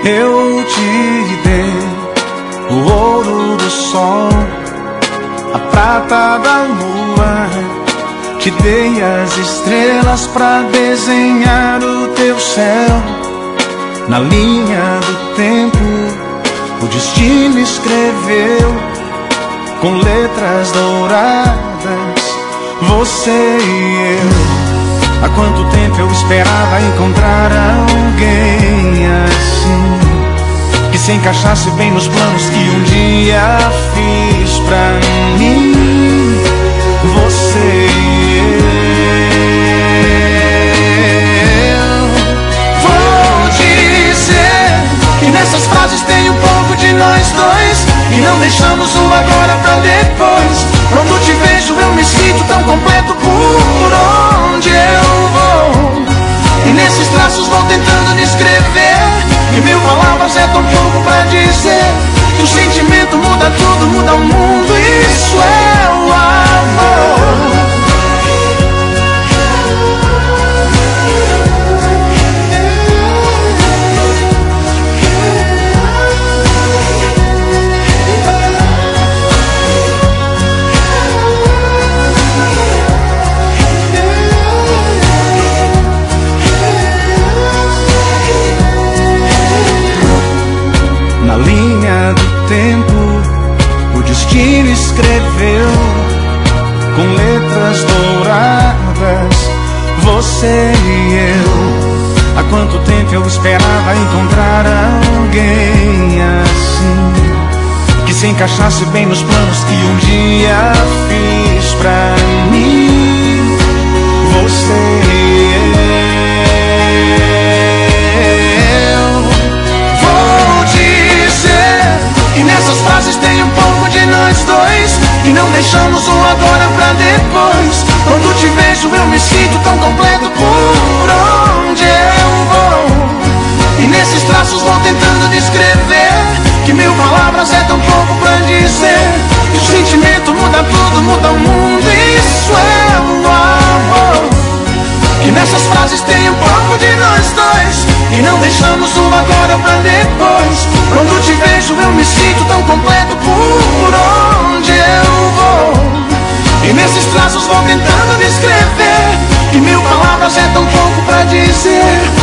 Eu te dei o ouro do sol, a prata da lua, te dei as estrelas pra desenhar o teu céu. Na linha do tempo o destino escreveu com letras douradas, você e eu. Há quanto tempo eu esperava encontrar alguém assim, que se encaixasse bem nos planos que um dia fiz pra mim. Você e eu. Vou dizer que nessas frases tem um pouco de nós dois, e não deixamos o agora pra depois. Quando te vejo eu me sinto tão completo por onde eu vou, e nesses traços vou tentando descrever, e mil palavras é tão pouco pra dizer que o sentimento muda tudo, muda o mundo. Isso é o amor. Na linha do tempo o destino escreveu com letras douradas, você e eu. Há quanto tempo eu esperava encontrar alguém assim, que se encaixasse bem nos planos que um dia fiz pra mim. Você e eu. Vou dizer que nessas frases tem um pouco de nós dois, e não deixamos o agora pra depois. Quando te vejo eu me sinto tão completo por onde eu vou, e nesses traços vou tentando descrever que mil palavras é tão pouco pra dizer que o sentimento muda tudo, muda o mundo. Isso é o amor. Que nessas frases tem um pouco de nós dois, e não deixamos o agora pra depois. Quando te vejo eu me sinto tão completo por onde eu vou, e nesses traços vou tentando descrever que mil palavras é tão pouco pra dizer